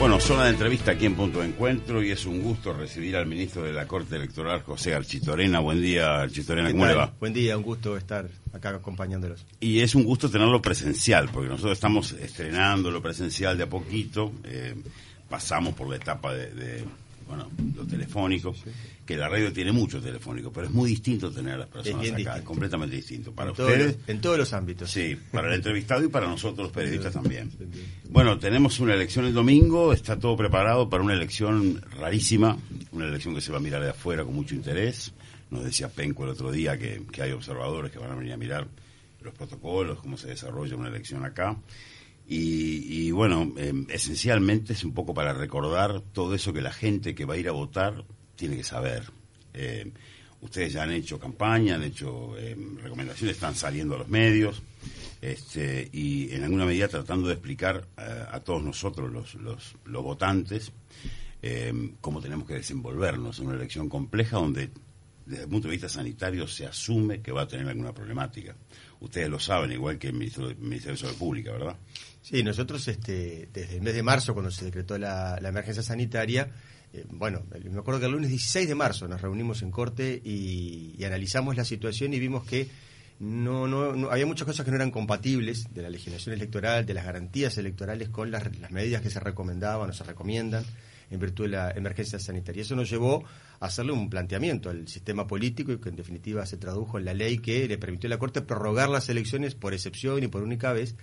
Bueno, zona de entrevista aquí en Punto de Encuentro y es un gusto recibir al ministro de la Corte Electoral, José Architorena. Buen día, Architorena, ¿cómo le va? Buen día, un gusto estar acá acompañándolos. Y es un gusto tenerlo presencial, porque nosotros estamos estrenando lo presencial de a poquito, pasamos por la etapa de lo telefónico, sí. Que la radio tiene mucho telefónico, pero es muy distinto tener a las personas acá, distinto. Es completamente distinto. Para ustedes, en todos los ámbitos. Sí, para el entrevistado y para nosotros los periodistas también. Bueno, tenemos una elección el domingo, está todo preparado para una elección rarísima, una elección que se va a mirar de afuera con mucho interés. Nos decía Penco el otro día que hay observadores que van a venir a mirar los protocolos, cómo se desarrolla una elección acá. Y bueno, esencialmente es un poco para recordar todo eso que la gente que va a ir a votar tiene que saber. Ustedes ya han hecho campaña, han hecho recomendaciones, están saliendo a los medios, y en alguna medida tratando de explicar a todos nosotros, los votantes, cómo tenemos que desenvolvernos en una elección compleja donde, desde el punto de vista sanitario, se asume que va a tener alguna problemática. Ustedes lo saben, igual que el Ministerio de Salud Pública, ¿verdad? Sí, nosotros desde el mes de marzo, cuando se decretó la emergencia sanitaria, me acuerdo que el lunes 16 de marzo nos reunimos en Corte y analizamos la situación y vimos que no había muchas cosas que no eran compatibles de la legislación electoral, de las garantías electorales con las medidas que se recomendaban o se recomiendan en virtud de la emergencia sanitaria. Eso nos llevó a hacerle un planteamiento al sistema político y que en definitiva se tradujo en la ley que le permitió a la Corte prorrogar las elecciones por excepción y por única vez.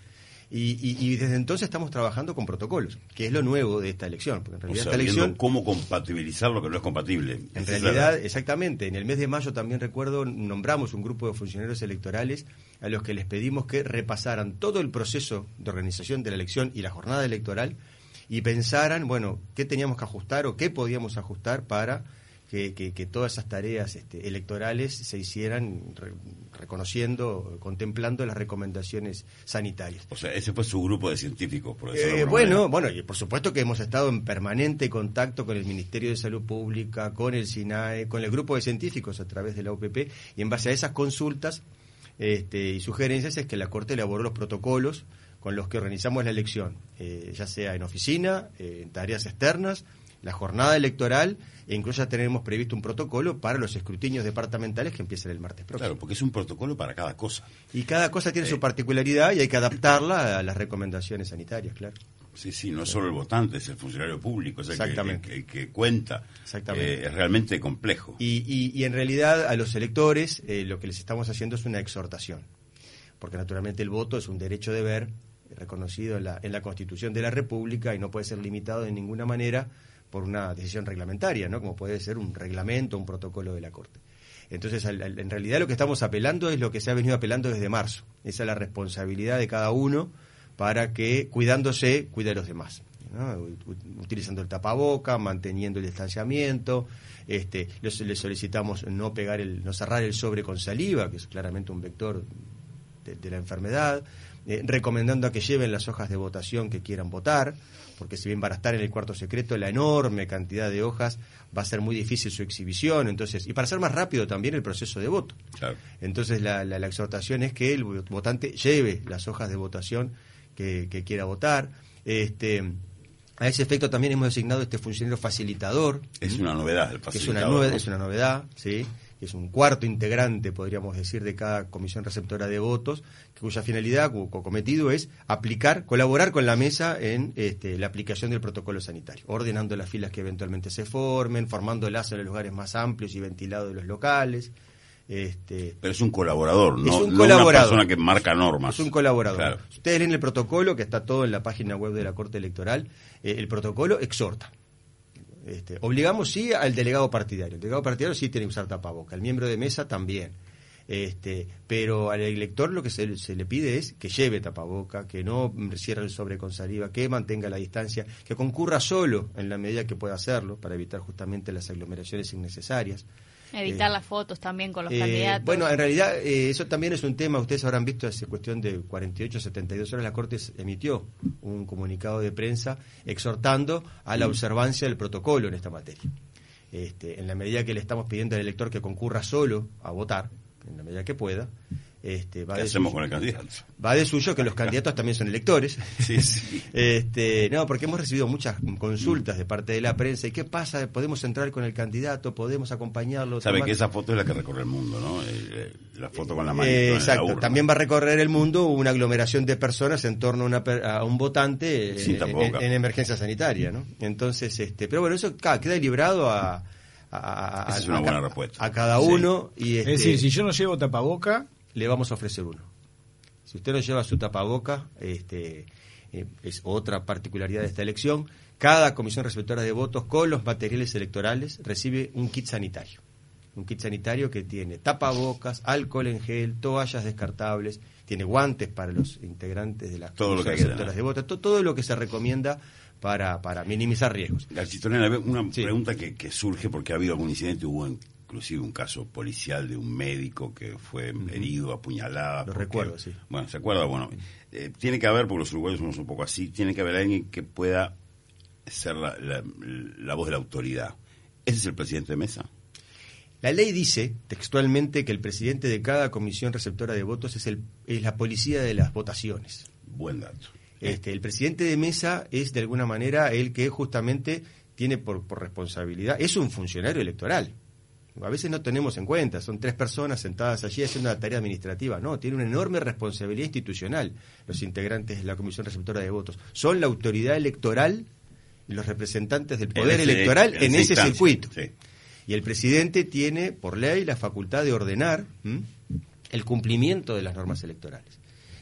Y desde entonces estamos trabajando con protocolos, que es lo nuevo de esta elección. Porque en realidad esta elección, cómo compatibilizar lo que no es compatible. En realidad, exactamente. En el mes de mayo también recuerdo, nombramos un grupo de funcionarios electorales a los que les pedimos que repasaran todo el proceso de organización de la elección y la jornada electoral y pensaran, qué teníamos que ajustar o qué podíamos ajustar para que todas esas tareas electorales se hicieran reconociendo, contemplando las recomendaciones sanitarias. O sea, ese fue su grupo de científicos, por decirlo y por supuesto que hemos estado en permanente contacto con el Ministerio de Salud Pública, con el SINAE, con el grupo de científicos a través de la UPP, y en base a esas consultas y sugerencias es que la Corte elaboró los protocolos con los que organizamos la elección, ya sea en oficina, en tareas externas, la jornada electoral, e incluso ya tenemos previsto un protocolo para los escrutinios departamentales que empiezan el martes próximo. Claro, porque es un protocolo para cada cosa. Y cada cosa tiene su particularidad y hay que adaptarla a las recomendaciones sanitarias, claro. Sí, no es solo el votante, es el funcionario público, es el que cuenta. Exactamente. Es realmente complejo. Y en realidad a los electores lo que les estamos haciendo es una exhortación, porque naturalmente el voto es un derecho de deber reconocido en la Constitución de la República y no puede ser limitado de ninguna manera por una decisión reglamentaria, ¿no? Como puede ser un reglamento, un protocolo de la Corte. Entonces, en realidad lo que estamos apelando es lo que se ha venido apelando desde marzo. Esa es la responsabilidad de cada uno para que, cuidándose, cuide a los demás, ¿no? Utilizando el tapaboca, manteniendo el distanciamiento. Les solicitamos no cerrar el sobre con saliva, que es claramente un vector de la enfermedad. Recomendando a que lleven las hojas de votación que quieran votar, porque si bien van a estar en el cuarto secreto, la enorme cantidad de hojas va a ser muy difícil su exhibición, entonces, y para hacer más rápido también el proceso de voto. Claro. Entonces la exhortación es que el votante lleve las hojas de votación que quiera votar. A ese efecto también hemos designado este funcionario facilitador. Es una novedad el facilitador. Es una novedad, sí. Es un cuarto integrante, podríamos decir, de cada comisión receptora de votos, cuya finalidad o cometido es colaborar con la mesa en la aplicación del protocolo sanitario, ordenando las filas que eventualmente se formen, formándolas en los lugares más amplios y ventilados de los locales. Pero es un colaborador, no una persona que marca normas. Es un colaborador. Claro. Si ustedes leen el protocolo, que está todo en la página web de la Corte Electoral, el protocolo exhorta. Obligamos sí al delegado partidario. El delegado partidario sí tiene que usar tapaboca, el miembro de mesa también. Pero al elector lo que se le pide es que lleve tapaboca, que no cierre el sobre con saliva, que mantenga la distancia, que concurra solo en la medida que pueda hacerlo para evitar justamente las aglomeraciones innecesarias. Evitar las fotos también con los candidatos. Bueno, en realidad eso también es un tema. Ustedes habrán visto hace cuestión de 48, 72 horas la Corte emitió un comunicado de prensa exhortando a la observancia del protocolo en esta materia. En la medida que le estamos pidiendo al elector que concurra solo a votar, en la medida que pueda, ¿Qué hacemos con el candidato? Va de suyo que los candidatos también son electores. Sí. No, porque hemos recibido muchas consultas de parte de la prensa. ¿Y qué pasa? ¿Podemos entrar con el candidato? ¿Podemos acompañarlo? Sabe que esa foto es la que recorre el mundo, ¿no? La foto con la mano. Exacto. También va a recorrer el mundo una aglomeración de personas en torno a un votante en emergencia sanitaria, ¿no? Entonces, pero bueno, eso queda librado esa es una buena respuesta. A cada uno. Y es decir, si yo no llevo tapaboca, le vamos a ofrecer uno. Si usted no lleva su tapaboca, es otra particularidad de esta elección. Cada comisión receptora de votos con los materiales electorales recibe un kit sanitario. Un kit sanitario que tiene tapabocas, alcohol en gel, toallas descartables, tiene guantes para los integrantes de las comisiones receptoras de votos, todo lo que se recomienda para minimizar riesgos. Garchitorena, una pregunta que surge porque ha habido algún incidente, hubo inclusive un caso policial de un médico que fue herido, apuñalado. Lo recuerdo, sí. Bueno, ¿se acuerda? Bueno, tiene que haber, porque los uruguayos somos un poco así, tiene que haber alguien que pueda ser la voz de la autoridad. ¿Ese es el presidente de mesa? La ley dice textualmente que el presidente de cada comisión receptora de votos es la policía de las votaciones. Buen dato. El presidente de mesa es de alguna manera el que justamente tiene por responsabilidad, es un funcionario electoral. A veces no tenemos en cuenta, son 3 personas sentadas allí haciendo una tarea administrativa. No, tiene una enorme responsabilidad institucional los integrantes de la comisión receptora de votos. Son la autoridad electoral y los representantes del poder electoral en ese circuito. Sí. Y el presidente tiene, por ley, la facultad de ordenar el cumplimiento de las normas electorales.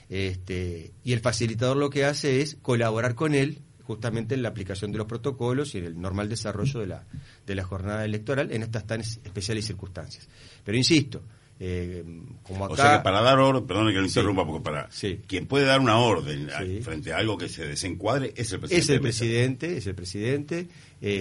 Y el facilitador lo que hace es colaborar con él justamente en la aplicación de los protocolos y en el normal desarrollo de la jornada electoral en estas tan especiales circunstancias. Pero insisto, como acá... O sea que para dar orden, perdone que lo interrumpa, porque quien puede dar una orden frente a algo que se desencuadre es el presidente. Es el presidente,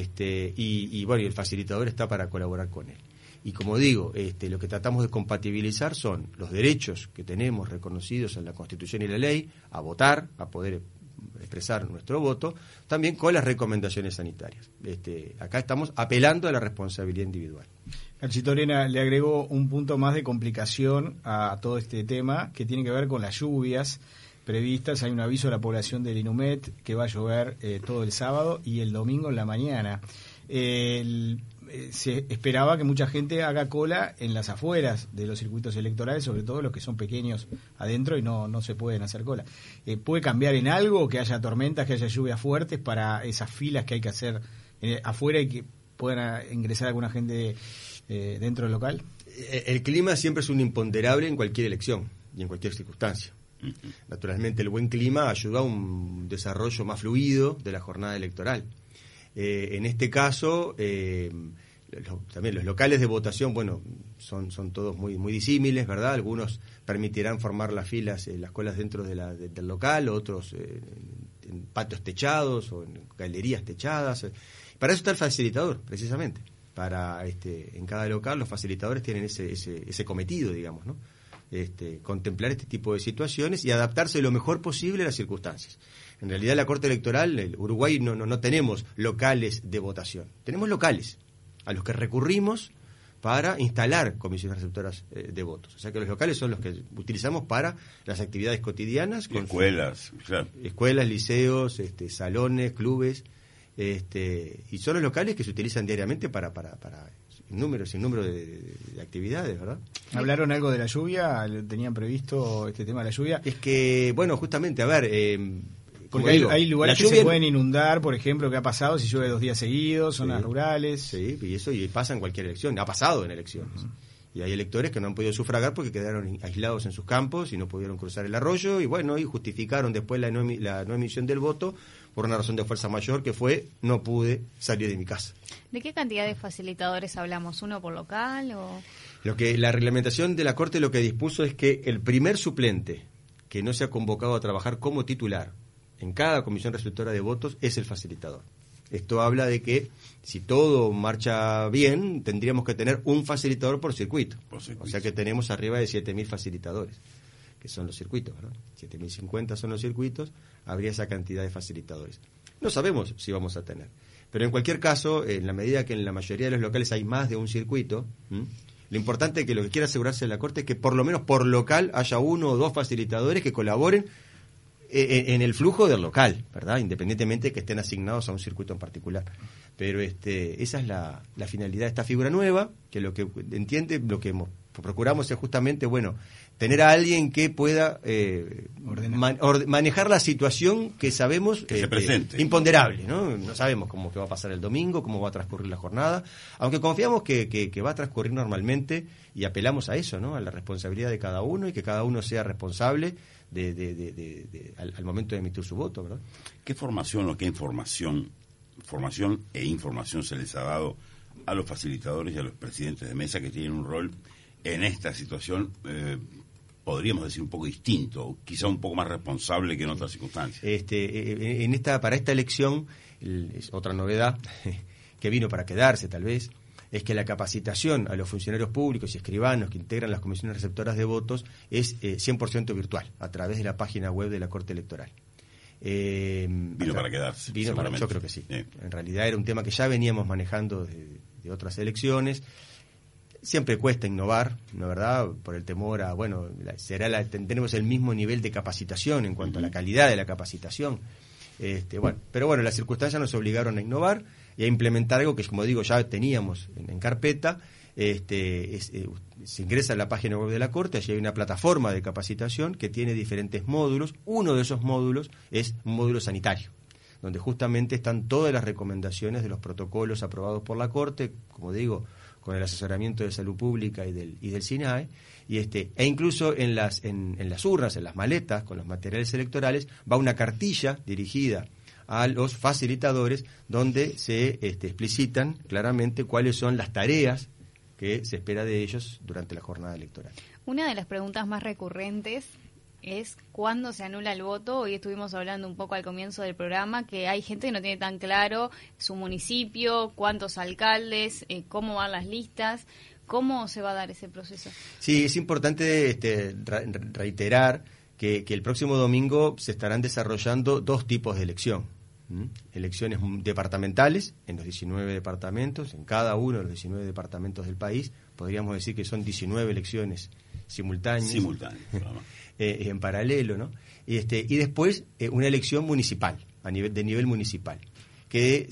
y bueno, y el facilitador está para colaborar con él. Y como digo, lo que tratamos de compatibilizar son los derechos que tenemos reconocidos en la Constitución y la ley, a votar, a poder expresar nuestro voto, también con las recomendaciones sanitarias. Acá estamos apelando a la responsabilidad individual. Garchitorena le agregó un punto más de complicación a todo este tema, que tiene que ver con las lluvias previstas. Hay un aviso a la población del Inumet que va a llover todo el sábado y el domingo en la mañana. Se esperaba que mucha gente haga cola en las afueras de los circuitos electorales, sobre todo los que son pequeños adentro y no se pueden hacer cola. ¿Puede cambiar en algo, que haya tormentas, que haya lluvias fuertes para esas filas que hay que hacer afuera y que puedan ingresar alguna gente dentro del local? El clima siempre es un imponderable en cualquier elección y en cualquier circunstancia. Naturalmente el buen clima ayuda a un desarrollo más fluido de la jornada electoral. En este caso, también los locales de votación, bueno, son todos muy disímiles, ¿verdad? Algunos permitirán formar las filas, las colas dentro del local, otros en patios techados o en galerías techadas. Para eso está el facilitador, precisamente. Para en cada local los facilitadores tienen ese cometido, digamos, ¿no? Contemplar este tipo de situaciones y adaptarse lo mejor posible a las circunstancias. En realidad la Corte Electoral, en Uruguay no tenemos locales de votación, tenemos locales a los que recurrimos para instalar comisiones receptoras de votos. O sea que los locales son los que utilizamos para las actividades cotidianas. Con escuelas, claro. Escuelas, liceos, salones, clubes, y son los locales que se utilizan diariamente para sin número de actividades, ¿verdad? ¿Hablaron algo de la lluvia? ¿Tenían previsto este tema de la lluvia? Es que, bueno, justamente, a ver... porque hay lugares que se pueden inundar, por ejemplo, que ha pasado si llueve 2 días seguidos, zonas rurales. Sí, y pasa en cualquier elección, ha pasado en elecciones. Y hay electores que no han podido sufragar porque quedaron aislados en sus campos y no pudieron cruzar el arroyo, y bueno, y justificaron después la no emisión del voto por una razón de fuerza mayor, que fue: no pude salir de mi casa. ¿De qué cantidad de facilitadores hablamos? ¿Uno por local o...? La reglamentación de la Corte lo que dispuso es que el primer suplente que no se ha convocado a trabajar como titular en cada comisión receptora de votos es el facilitador. Esto habla de que si todo marcha bien, tendríamos que tener un facilitador por circuito. O sea que tenemos arriba de 7.000 facilitadores, que son los circuitos, ¿verdad? 7.050 son los circuitos, habría esa cantidad de facilitadores. No sabemos si vamos a tener. Pero en cualquier caso, en la medida que en la mayoría de los locales hay más de un circuito, Lo importante es que lo que quiere asegurarse de la Corte es que por lo menos por local haya 1 o 2 facilitadores que colaboren en el flujo del local, ¿verdad? Independientemente de que estén asignados a un circuito en particular. Pero esa es la finalidad de esta figura nueva, que lo que entiende, lo que procuramos es justamente, bueno, tener a alguien que pueda manejar la situación que sabemos que se presente. Imponderable, ¿no? No sabemos cómo que va a pasar el domingo, cómo va a transcurrir la jornada, aunque confiamos que va a transcurrir normalmente y apelamos a eso, ¿no? A la responsabilidad de cada uno y que cada uno sea responsable al momento de emitir su voto, ¿verdad? ¿Qué formación o qué información e información se les ha dado a los facilitadores y a los presidentes de mesa que tienen un rol en esta situación, podríamos decir un poco distinto, quizá un poco más responsable que en otras circunstancias? Para esta elección, es otra novedad que vino para quedarse tal vez, es que la capacitación a los funcionarios públicos y escribanos que integran las comisiones receptoras de votos es 100% virtual, a través de la página web de la Corte Electoral. Vino para quedarse. Yo creo que sí. En realidad era un tema que ya veníamos manejando de otras elecciones. Siempre cuesta innovar, ¿no, verdad? Por el temor a, bueno, tenemos el mismo nivel de capacitación en cuanto a la calidad de la capacitación. Pero bueno, las circunstancias nos obligaron a innovar y a implementar algo que, como digo, ya teníamos en carpeta. Se ingresa a la página web de la Corte, allí hay una plataforma de capacitación que tiene diferentes módulos. Uno de esos módulos es un módulo sanitario, donde justamente están todas las recomendaciones de los protocolos aprobados por la Corte, como digo, con el asesoramiento de Salud Pública y del SINAE, e incluso en las urnas, en las maletas, con los materiales electorales, va una cartilla dirigida a los facilitadores donde se explicitan claramente cuáles son las tareas que se espera de ellos durante la jornada electoral. Una de las preguntas más recurrentes es cuándo se anula el voto. Hoy estuvimos hablando un poco al comienzo del programa que hay gente que no tiene tan claro su municipio, cuántos alcaldes, cómo van las listas, cómo se va a dar ese proceso. Sí, es importante reiterar que el próximo domingo se estarán desarrollando 2 tipos de elección. Elecciones departamentales en los 19 departamentos, en cada uno de los 19 departamentos del país. Podríamos decir que son 19 elecciones simultáneas. En paralelo, ¿no? Y después una elección municipal, de nivel municipal, que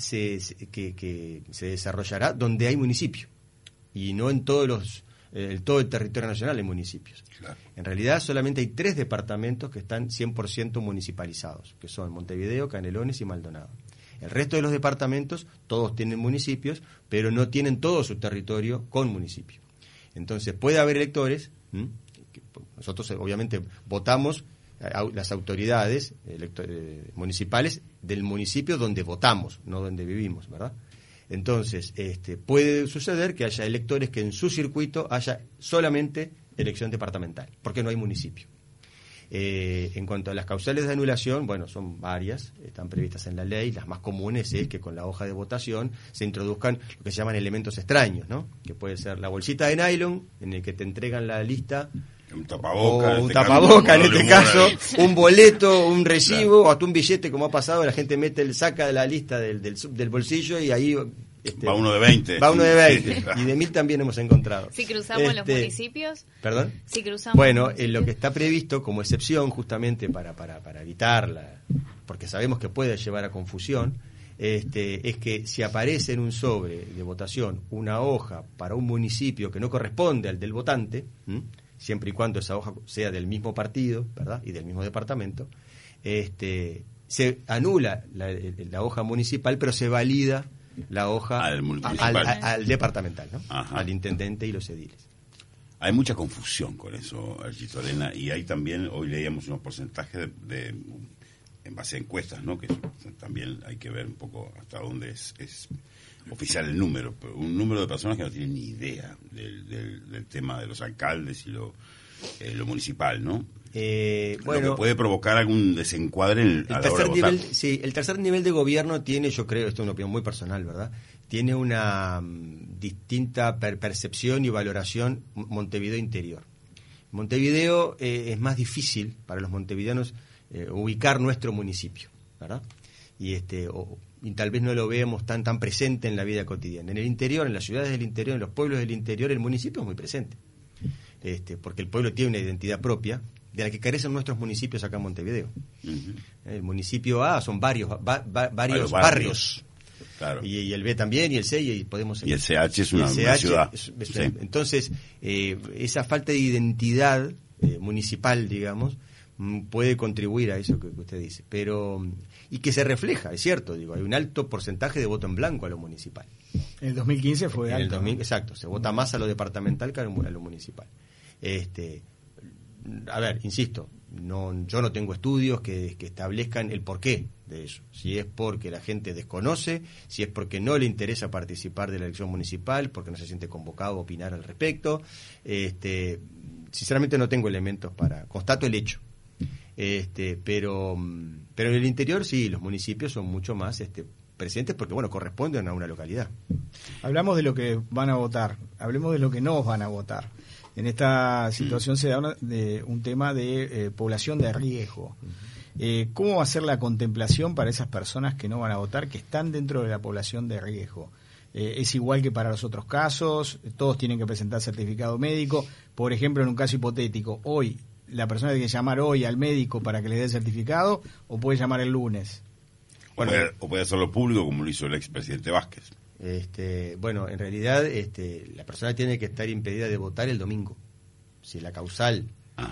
se desarrollará donde hay municipio y no en todo el territorio nacional hay municipios. Claro. En realidad solamente hay 3 departamentos que están 100% municipalizados, que son Montevideo, Canelones y Maldonado. El resto de los departamentos, todos tienen municipios, pero no tienen todo su territorio con municipio. Entonces puede haber electores, nosotros obviamente votamos las autoridades municipales del municipio donde votamos, no donde vivimos, ¿verdad? Entonces, puede suceder que haya electores que en su circuito haya solamente elección departamental, porque no hay municipio. En cuanto a las causales de anulación, bueno, son varias, están previstas en la ley. Las más comunes es que con la hoja de votación se introduzcan lo que se llaman elementos extraños, ¿no? Que puede ser la bolsita de nylon en el que te entregan la lista, un tapaboca en este caso, un boleto, un recibo, o hasta un billete, como ha pasado, la gente saca de la lista del bolsillo y ahí va uno de 20. Va uno de 20, y de 1000 también hemos encontrado. Si cruzamos los municipios. ¿Perdón? Si cruzamos. Bueno, lo que está previsto como excepción, justamente para evitarla, porque sabemos que puede llevar a confusión, es que si aparece en un sobre de votación una hoja para un municipio que no corresponde al del votante, siempre y cuando esa hoja sea del mismo partido, ¿verdad?, y del mismo departamento, se anula la hoja municipal, pero se valida la hoja al departamental, ¿no? Al intendente y los ediles. Hay mucha confusión con eso, Archito Arena, y hay también, hoy leíamos unos porcentajes en base a encuestas, ¿no? Que también hay que ver un poco hasta dónde es oficial el número, pero un número de personas que no tienen ni idea del tema de los alcaldes y lo municipal, ¿no? Bueno, lo que puede provocar algún desencuadre a la hora de votar. Sí, el tercer nivel de gobierno tiene, yo creo, esto es una opinión muy personal, ¿verdad?, tiene una distinta percepción y valoración Montevideo interior. Montevideo es más difícil para los montevideanos ubicar nuestro municipio, ¿verdad? y tal vez no lo veamos tan presente en la vida cotidiana. En el interior, en las ciudades del interior, en los pueblos del interior, el municipio es muy presente, porque el pueblo tiene una identidad propia de la que carecen nuestros municipios acá en Montevideo. Uh-huh. El municipio A son varios barrios. Claro. Y el B también, y el C, y podemos seguir. Y el CH es una ciudad. Sí. Entonces, esa falta de identidad municipal, digamos, puede contribuir a eso que usted dice. Pero y que se refleja, es cierto, hay un alto porcentaje de voto en blanco a lo municipal. En el 2015 fue en alto. Exacto, se vota más a lo departamental que a lo municipal. A ver, insisto, yo no tengo estudios que establezcan el porqué de eso. Si es porque la gente desconoce, si es porque no le interesa participar de la elección municipal, porque no se siente convocado a opinar al respecto. Sinceramente no tengo elementos constato el hecho. Pero en el interior sí, los municipios son mucho más presentes porque, corresponden a una localidad. Hablamos de lo que van a votar, hablemos de lo que no van a votar. En esta situación se da un tema de población de riesgo. ¿Cómo va a ser la contemplación para esas personas que no van a votar, que están dentro de la población de riesgo? ¿Es igual que para los otros casos? ¿Todos tienen que presentar certificado médico? Por ejemplo, en un caso hipotético, hoy, ¿la persona tiene que llamar hoy al médico para que le dé el certificado o puede llamar el lunes? Bueno, o puede hacerlo público como lo hizo el expresidente Vázquez. En realidad la persona tiene que estar impedida de votar el domingo. Si la causal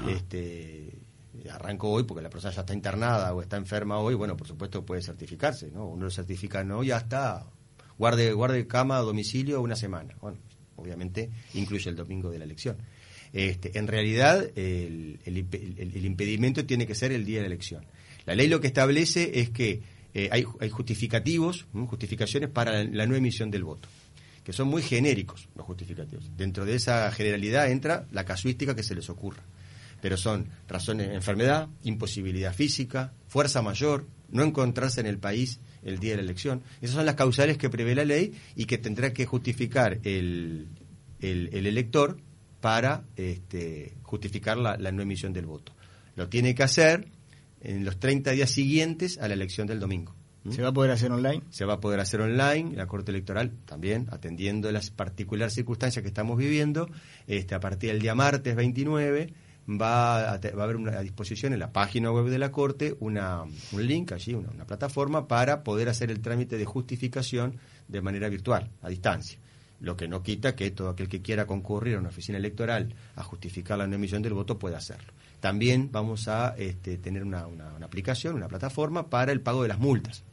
arrancó hoy porque la persona ya está internada o está enferma hoy, por supuesto puede certificarse, ¿no? Uno lo certifica, no, ya está, guarde cama a domicilio una semana. Bueno, obviamente incluye el domingo de la elección. En realidad el impedimento tiene que ser el día de la elección. La ley lo que establece es que hay justificaciones para la no emisión del voto, que son muy genéricos los justificativos. Dentro de esa generalidad entra la casuística que se les ocurra, pero son razones de enfermedad, imposibilidad física, fuerza mayor, no encontrarse en el país el día de la elección. Esas son las causales que prevé la ley y que tendrá que justificar el elector para justificar la no emisión del voto. Lo tiene que hacer en los 30 días siguientes a la elección del domingo. ¿Se va a poder hacer online? Se va a poder hacer online. La Corte Electoral también, atendiendo las particulares circunstancias que estamos viviendo, a partir del día martes 29 va a haber a disposición en la página web de la Corte un link allí, una plataforma para poder hacer el trámite de justificación de manera virtual, a distancia. Lo que no quita que todo aquel que quiera concurrir a una oficina electoral a justificar la no emisión del voto pueda hacerlo. También vamos a tener una aplicación, una plataforma para el pago de las multas.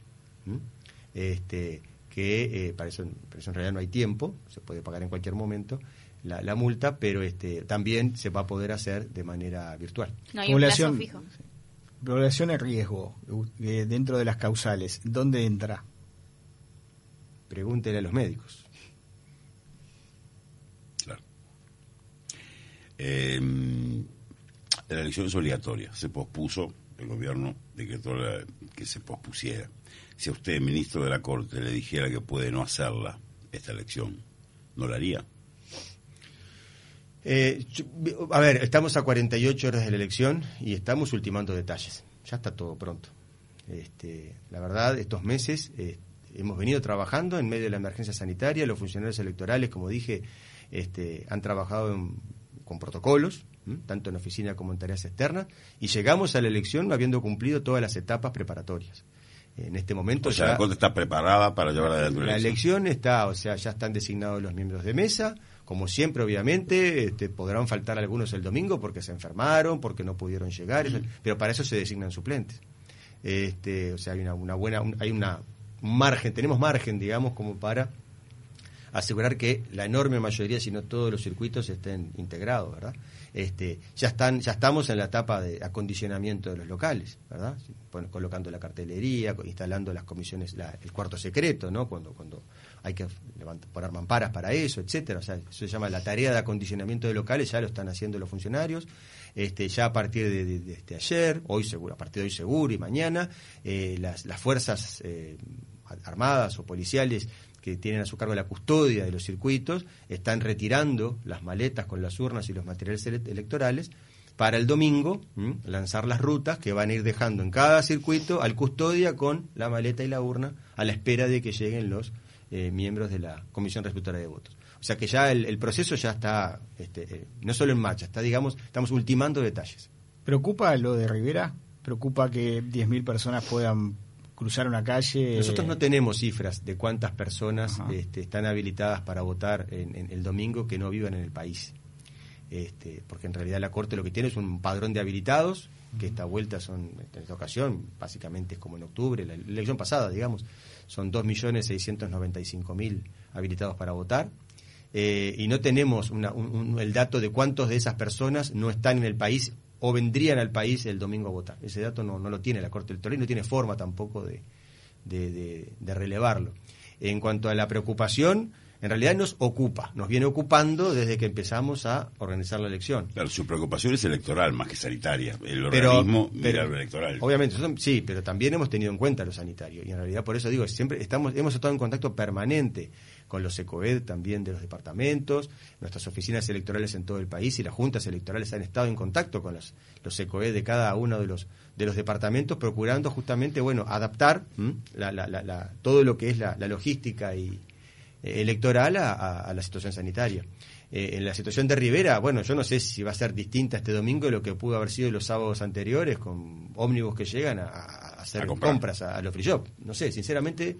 Para eso en realidad no hay tiempo, se puede pagar en cualquier momento la multa, pero también se va a poder hacer de manera virtual. No hay un plazo fijo. Población en riesgo, dentro de las causales, ¿dónde entra? Pregúntele a los médicos. Claro. La elección es obligatoria, se pospuso, el gobierno decretó que se pospusiera. Si a usted, ministro de la Corte, le dijera que puede no hacerla, esta elección, ¿no la haría? Estamos a 48 horas de la elección y estamos ultimando detalles. Ya está todo pronto. La verdad, estos meses hemos venido trabajando en medio de la emergencia sanitaria. Los funcionarios electorales, como dije, han trabajado con protocolos, tanto en oficina como en tareas externas, y llegamos a la elección habiendo cumplido todas las etapas preparatorias. En este momento la Corte está preparada para llevar adelante la elección ya están designados los miembros de mesa. Como siempre, obviamente, podrán faltar algunos el domingo porque se enfermaron, porque no pudieron llegar, pero para eso se designan suplentes. Hay un margen, tenemos margen, digamos, como para asegurar que la enorme mayoría, si no todos los circuitos, estén integrados, ¿verdad? Ya estamos en la etapa de acondicionamiento de los locales, ¿verdad? Colocando la cartelería, instalando las comisiones, el cuarto secreto, ¿no? Cuando hay que poner mamparas para eso, etcétera. O sea, eso se llama la tarea de acondicionamiento de locales, ya lo están haciendo los funcionarios. Ya a partir de ayer, hoy seguro, a partir de hoy seguro y mañana, las fuerzas armadas o policiales que tienen a su cargo la custodia de los circuitos están retirando las maletas con las urnas y los materiales electorales para el domingo lanzar las rutas que van a ir dejando en cada circuito al custodia con la maleta y la urna a la espera de que lleguen los miembros de la Comisión Receptora de Votos. O sea que ya el proceso ya está, no solo en marcha, estamos ultimando detalles. ¿Preocupa lo de Rivera? ¿Preocupa que 10.000 personas puedan cruzar una calle? Nosotros no tenemos cifras de cuántas personas están habilitadas para votar en el domingo que no vivan en el país. Porque en realidad la Corte lo que tiene es un padrón de habilitados, que esta vuelta en esta ocasión, básicamente es como en octubre, la elección pasada, digamos, son 2.695.000 habilitados para votar, y no tenemos el dato de cuántos de esas personas no están en el país o vendrían al país el domingo a votar. Ese dato no lo tiene la Corte Electoral y no tiene forma tampoco de relevarlo. En cuanto a la preocupación, en realidad nos viene ocupando desde que empezamos a organizar la elección. Claro, su preocupación es electoral más que sanitaria. El organismo mira lo electoral. Obviamente, sí, pero también hemos tenido en cuenta lo sanitario. Y en realidad, por eso digo, siempre hemos estado en contacto permanente con los ECOED también de los departamentos, nuestras oficinas electorales en todo el país y las juntas electorales han estado en contacto con los ECOED de cada uno de los departamentos, procurando justamente, adaptar todo lo que es la logística electoral a la situación sanitaria. En la situación de Rivera, yo no sé si va a ser distinta este domingo de lo que pudo haber sido los sábados anteriores, con ómnibus que llegan a hacer compras a los free shop. No sé, sinceramente,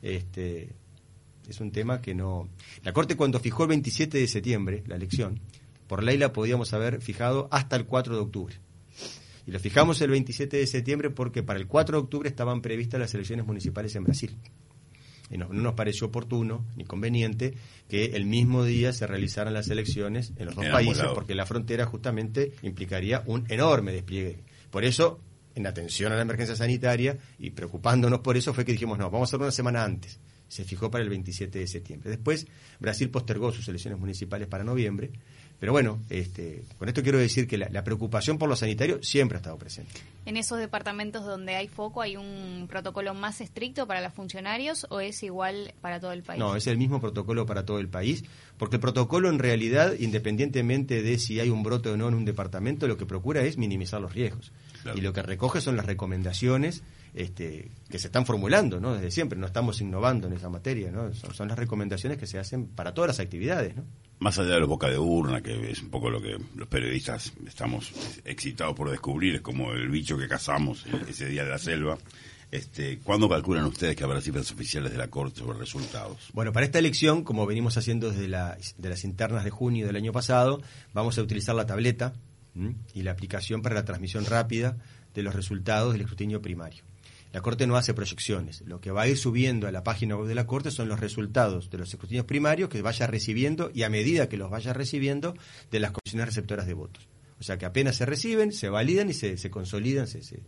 es un tema que no... La Corte, cuando fijó el 27 de septiembre la elección, por ley la podíamos haber fijado hasta el 4 de octubre. Y lo fijamos el 27 de septiembre porque para el 4 de octubre estaban previstas las elecciones municipales en Brasil. Y no nos pareció oportuno ni conveniente que el mismo día se realizaran las elecciones en los dos países, porque la frontera justamente implicaría un enorme despliegue. Por eso, en atención a la emergencia sanitaria y preocupándonos por eso, fue que dijimos, no, vamos a hacerlo una semana antes. Se fijó para el 27 de septiembre. Después, Brasil postergó sus elecciones municipales para noviembre. Pero con esto quiero decir que la preocupación por lo sanitario siempre ha estado presente. ¿En esos departamentos donde hay foco hay un protocolo más estricto para los funcionarios o es igual para todo el país? No, es el mismo protocolo para todo el país, porque el protocolo en realidad, independientemente de si hay un brote o no en un departamento, lo que procura es minimizar los riesgos. Claro. Y lo que recoge son las recomendaciones que se están formulando, ¿no? Desde siempre, no estamos innovando en esa materia, ¿no? Son las recomendaciones que se hacen para todas las actividades, ¿no? Más allá de los boca de urna, que es un poco lo que los periodistas estamos excitados por descubrir, es como el bicho que cazamos ese día de la selva. ¿Cuándo calculan ustedes que habrá cifras oficiales de la Corte sobre resultados? Bueno, para esta elección, como venimos haciendo desde de las internas de junio del año pasado, vamos a utilizar la tableta y la aplicación para la transmisión rápida de los resultados del escrutinio primario. La Corte no hace proyecciones. Lo que va a ir subiendo a la página web de la Corte son los resultados de los escrutinios primarios que vaya recibiendo y a medida que los vaya recibiendo de las comisiones receptoras de votos. O sea que apenas se reciben, se validan y se consolidan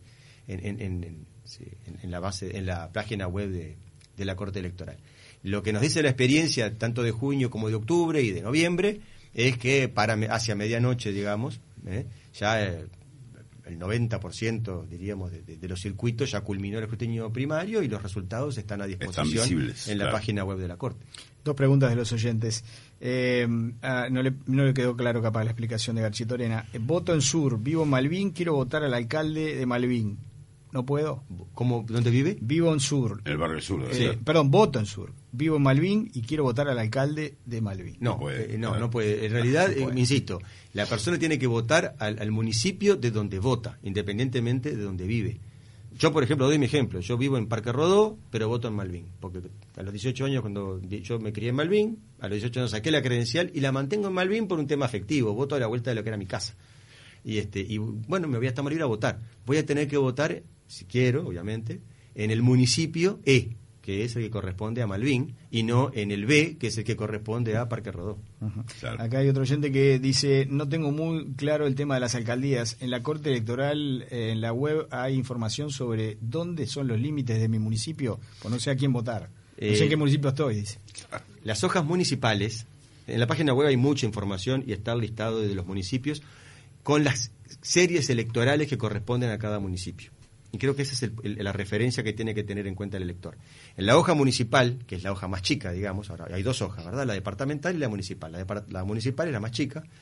en la base, en la página web de la Corte Electoral. Lo que nos dice la experiencia tanto de junio como de octubre y de noviembre es que hacia medianoche, digamos, ya el 90%, diríamos, de los circuitos ya culminó el escrutinio primario y los resultados están a disposición en la página web de la Corte. Dos preguntas de los oyentes. No le quedó claro capaz la explicación de Garchitorena. Voto en Sur, vivo en Malvin, quiero votar al alcalde de Malvin. ¿No puedo? ¿Cómo? ¿Dónde vive? Vivo en Sur. El barrio Sur. Perdón, voto en Sur. Vivo en Malvin y quiero votar al alcalde de Malvin. No puede. No puede. En realidad, insisto, la persona tiene que votar al municipio de donde vota, independientemente de donde vive. Yo, por ejemplo, doy mi ejemplo. Yo vivo en Parque Rodó, pero voto en Malvin. Porque a los 18 años, cuando yo me crié en Malvin, a los 18 años saqué la credencial y la mantengo en Malvin por un tema afectivo. Voto a la vuelta de lo que era mi casa. Y bueno, me voy hasta Malvin a votar. Voy a tener que votar, si quiero, obviamente, en el municipio E, que es el que corresponde a Malvin, y no en el B, que es el que corresponde a Parque Rodó. Uh-huh. Claro. Acá hay otro oyente que dice, no tengo muy claro el tema de las alcaldías. En la Corte Electoral, en la web, hay información sobre dónde son los límites de mi municipio, pues no sé a quién votar. No sé en qué municipio estoy, dice. Las hojas municipales, en la página web hay mucha información y está el listado de los municipios con las series electorales que corresponden a cada municipio. Y creo que esa es la referencia que tiene que tener en cuenta el elector. En la hoja municipal, que es la hoja más chica, digamos, ahora hay dos hojas, ¿verdad? La departamental y la municipal. La municipal es la más chica.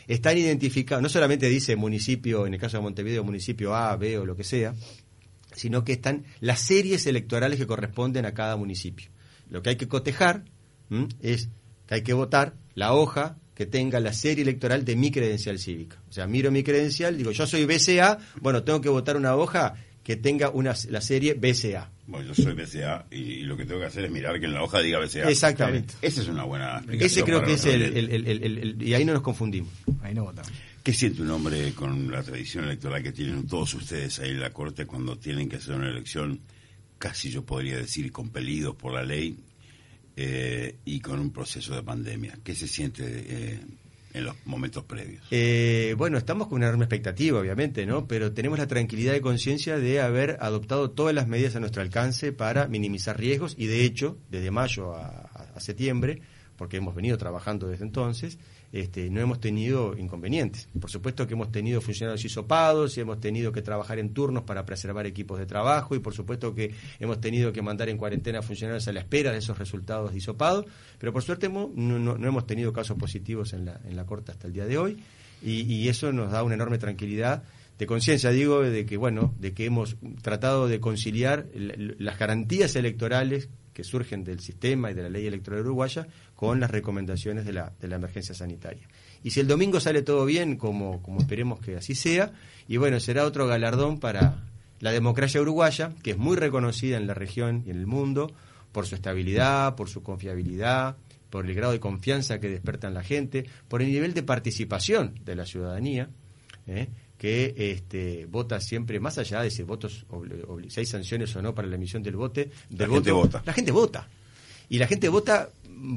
están identificados, no solamente dice municipio, en el caso de Montevideo, municipio A, B o lo que sea, sino que están las series electorales que corresponden a cada municipio. Lo que hay que cotejar es que hay que votar la hoja que tenga la serie electoral de mi credencial cívica. O sea, miro mi credencial, digo, yo soy BCA, bueno, tengo que votar una hoja que tenga la serie BCA. Bueno, yo soy BCA y lo que tengo que hacer es mirar que en la hoja diga BCA. Exactamente. Esa es una buena explicación. Ese creo que es el y ahí no nos confundimos. Ahí no votamos. ¿Qué siente un hombre con la tradición electoral que tienen todos ustedes ahí en la Corte cuando tienen que hacer una elección, casi yo podría decir, compelidos por la ley y con un proceso de pandemia? ¿Qué se siente en los momentos previos? Bueno, estamos con una enorme expectativa, obviamente, ¿no? Pero tenemos la tranquilidad de conciencia de haber adoptado todas las medidas a nuestro alcance para minimizar riesgos y, de hecho, desde mayo a septiembre, porque hemos venido trabajando desde entonces, no hemos tenido inconvenientes. Por supuesto que hemos tenido funcionarios hisopados y hemos tenido que trabajar en turnos para preservar equipos de trabajo y por supuesto que hemos tenido que mandar en cuarentena a funcionarios a la espera de esos resultados de hisopado, pero por suerte no hemos tenido casos positivos en la Corte hasta el día de hoy y eso nos da una enorme tranquilidad de conciencia, digo, de que hemos tratado de conciliar las garantías electorales que surgen del sistema y de la ley electoral uruguaya con las recomendaciones de la emergencia sanitaria. Y si el domingo sale todo bien, como esperemos que así sea, y bueno, será otro galardón para la democracia uruguaya, que es muy reconocida en la región y en el mundo por su estabilidad, por su confiabilidad, por el grado de confianza que despierta en la gente, por el nivel de participación de la ciudadanía, que vota siempre, más allá de si votos si hay sanciones o no para la emisión del voto, gente vota. La gente vota. Y la gente vota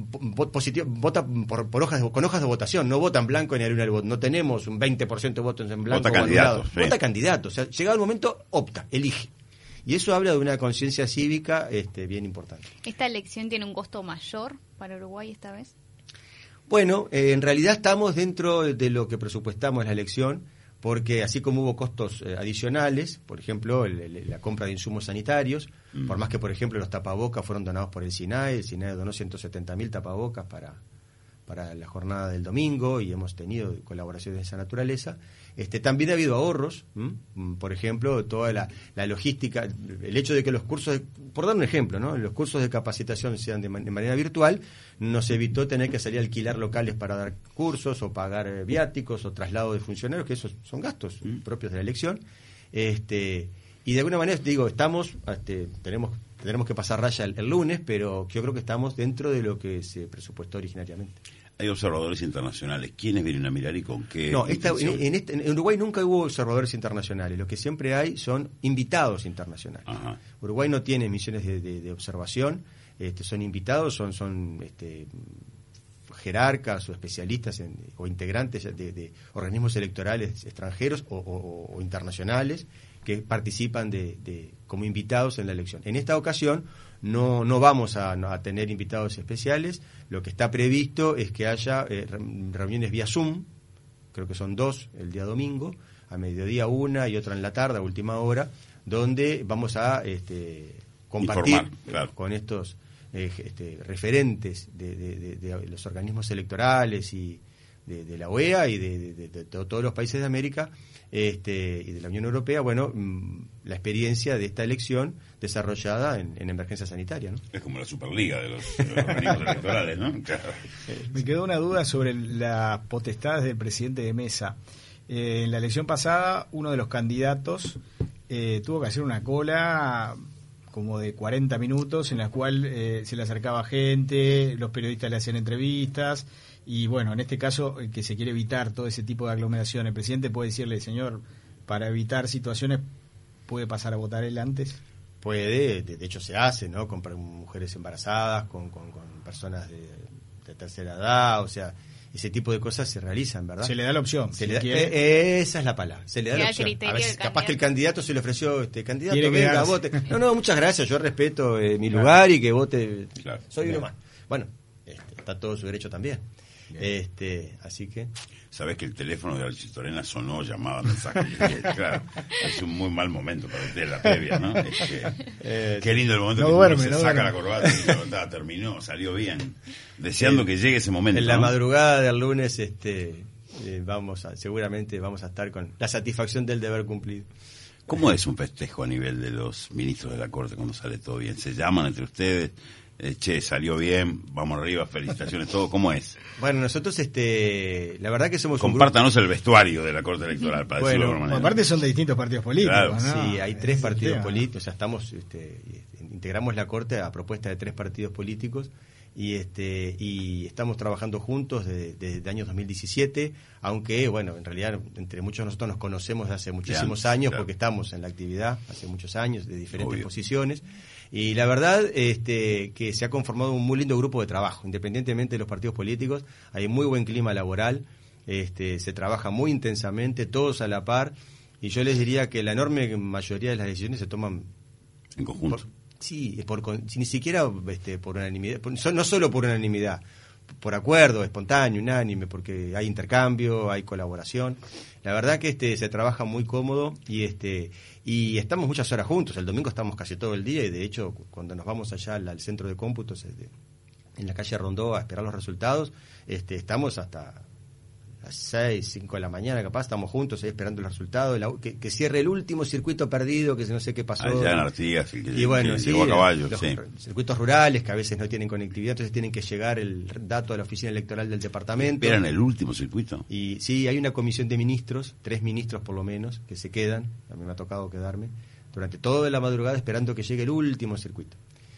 vota por hojas con hojas de votación, no vota en blanco ni anula el voto. No tenemos un 20% de votos en blanco. Vota candidatos. Sí. Vota candidatos. O sea, llegado el momento, opta, elige. Y eso habla de una conciencia cívica bien importante. ¿Esta elección tiene un costo mayor para Uruguay esta vez? Bueno, en realidad estamos dentro de lo que presupuestamos la elección, porque así como hubo costos adicionales, por ejemplo, la compra de insumos sanitarios, por más que, por ejemplo, los tapabocas fueron donados por el SINAE donó 170.000 tapabocas para la jornada del domingo y hemos tenido colaboraciones de esa naturaleza. También ha habido ahorros, por ejemplo, toda la logística, el hecho de que los cursos, por dar un ejemplo, ¿no? Los cursos de capacitación sean de manera virtual, nos evitó tener que salir a alquilar locales para dar cursos o pagar viáticos o traslado de funcionarios, que esos son gastos propios de la elección. Y de alguna manera, digo, tenemos que pasar raya el lunes, pero yo creo que estamos dentro de lo que se presupuestó originariamente. Hay observadores internacionales. ¿Quiénes vienen a mirar y con qué? No, en Uruguay nunca hubo observadores internacionales. Lo que siempre hay son invitados internacionales. Ajá. Uruguay no tiene misiones de observación. Son invitados, son jerarcas o especialistas o integrantes de organismos electorales extranjeros o internacionales que participan como invitados en la elección. En esta ocasión no vamos a tener invitados especiales. Lo que está previsto es que haya reuniones vía Zoom, creo que son 2 el día domingo, a mediodía una y otra en la tarde, a última hora, donde vamos a compartir con estos referentes de los organismos electorales y de la OEA y de todos los países de América y de la Unión Europea, la experiencia de esta elección desarrollada en emergencia sanitaria, ¿no? Es como la Superliga de los organismos electorales, ¿no? Claro. Me quedó una duda sobre las potestades del presidente de mesa. En la elección pasada, uno de los candidatos tuvo que hacer una cola como de 40 minutos en la cual se le acercaba gente, los periodistas le hacían entrevistas y bueno, en este caso que se quiere evitar todo ese tipo de aglomeración, el presidente puede decirle, señor, para evitar situaciones, ¿puede pasar a votar él antes? Puede, de hecho se hace, ¿no? Con mujeres embarazadas, con personas de tercera edad, o sea, ese tipo de cosas se realizan, ¿verdad? Se le da la opción. Esa es la palabra. Se le da la opción. A veces capaz que el candidato se le ofreció, candidato, venga, vote. No, muchas gracias, yo respeto mi lugar y que vote. Claro. Soy uno más. Bueno, está todo su derecho también. Así que... Sabés que el teléfono de Alcitorena sonó, llamaba, mensaje. Claro, es un muy mal momento para usted la previa, ¿no? Qué lindo el momento que saca la corbata y terminó, salió bien. Deseando que llegue ese momento. En la madrugada del lunes, seguramente vamos a estar con la satisfacción del deber cumplido. ¿Cómo es un festejo a nivel de los ministros de la Corte cuando sale todo bien? ¿Se llaman entre ustedes? Che, salió bien, vamos arriba, felicitaciones, todo. ¿Cómo es? Bueno, nosotros, la verdad que somos Compártanos el vestuario de la Corte Electoral, para decirlo de alguna manera. Aparte son de distintos partidos políticos, Claro. ¿no? Sí, hay 3 partidos políticos, o sea, integramos la Corte a propuesta de 3 partidos políticos y estamos trabajando juntos desde el año 2017, aunque, bueno, en realidad entre muchos de nosotros nos conocemos de hace muchísimos años, claro, porque estamos en la actividad hace muchos años, de diferentes posiciones. Y la verdad que se ha conformado un muy lindo grupo de trabajo, independientemente de los partidos políticos. Hay muy buen clima laboral, se trabaja muy intensamente, todos a la par, y yo les diría que la enorme mayoría de las decisiones se toman en conjunto. Ni siquiera por unanimidad, no solo por unanimidad, por acuerdo, espontáneo, unánime, porque hay intercambio, hay colaboración. La verdad que se trabaja muy cómodo y estamos muchas horas juntos. El domingo estamos casi todo el día y de hecho cuando nos vamos allá al centro de cómputos en la calle Rondó a esperar los resultados, estamos hasta las 6, 5 de la mañana capaz, estamos juntos ahí esperando el resultado, que cierre el último circuito perdido, que no sé qué pasó. Allá en Artigas, y bueno, sí, llegó a caballo, los sí. circuitos rurales que a veces no tienen conectividad, entonces tienen que llegar el dato a la oficina electoral del departamento. ¿Esperan el último circuito? Y sí, hay una comisión de ministros, 3 ministros por lo menos, que se quedan, a mí me ha tocado quedarme, durante toda la madrugada esperando que llegue el último circuito.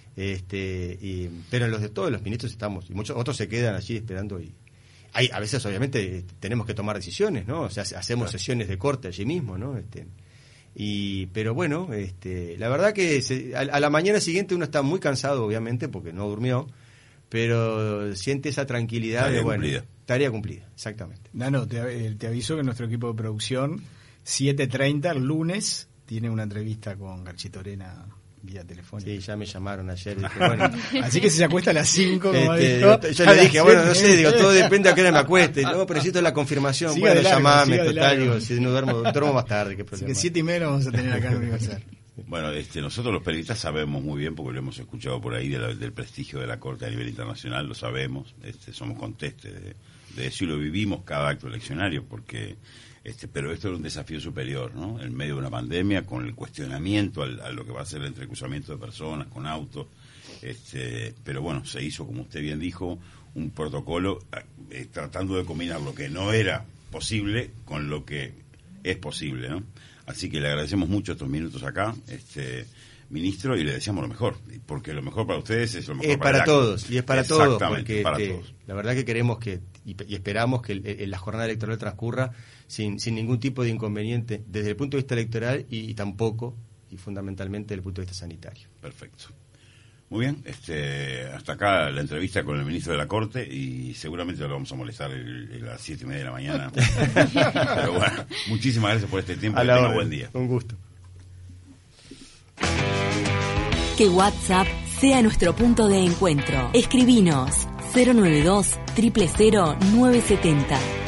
Pero todos los ministros estamos, y muchos otros se quedan allí esperando a veces obviamente tenemos que tomar decisiones, ¿no? O sea, hacemos sesiones de corte allí mismo, ¿no? Pero bueno, la verdad que a la mañana siguiente uno está muy cansado, obviamente, porque no durmió, pero siente esa tranquilidad tarea cumplida, exactamente. Nano, te aviso que nuestro equipo de producción 7:30 el lunes tiene una entrevista con Garchitorena vía telefónica. Sí, ya me llamaron ayer. Dije, bueno, así que si se acuesta a las 5, como yo le dije, bueno, no sé, todo depende a qué hora me acueste. No, pero necesito la confirmación. Siga bueno, llamame, total, digo, si no duermo más tarde. ¿Qué problema? Así que 7:30 vamos a tener acá en Universal. Bueno, nosotros los periodistas sabemos muy bien, porque lo hemos escuchado por ahí, del prestigio de la Corte a nivel internacional, lo sabemos, somos contestes de eso y lo vivimos cada acto eleccionario, porque pero esto era un desafío superior, ¿no? En medio de una pandemia, con el cuestionamiento a lo que va a ser el entrecruzamiento de personas con autos, pero bueno, se hizo, como usted bien dijo, un protocolo tratando de combinar lo que no era posible con lo que es posible, ¿no? Así que le agradecemos mucho estos minutos acá, ministro, y le deseamos lo mejor, porque lo mejor para ustedes es lo mejor para todos, y es para todos, porque para todos. La verdad que queremos y esperamos que la jornada electoral transcurra sin ningún tipo de inconveniente desde el punto de vista electoral y tampoco, y fundamentalmente desde el punto de vista sanitario. Perfecto. Muy bien, hasta acá la entrevista con el ministro de la Corte y seguramente lo vamos a molestar a las 7:30 de la mañana. Pero bueno, muchísimas gracias por este tiempo y tenga buen día. Un gusto. Que WhatsApp sea nuestro punto de encuentro. Escribinos 092 000 970.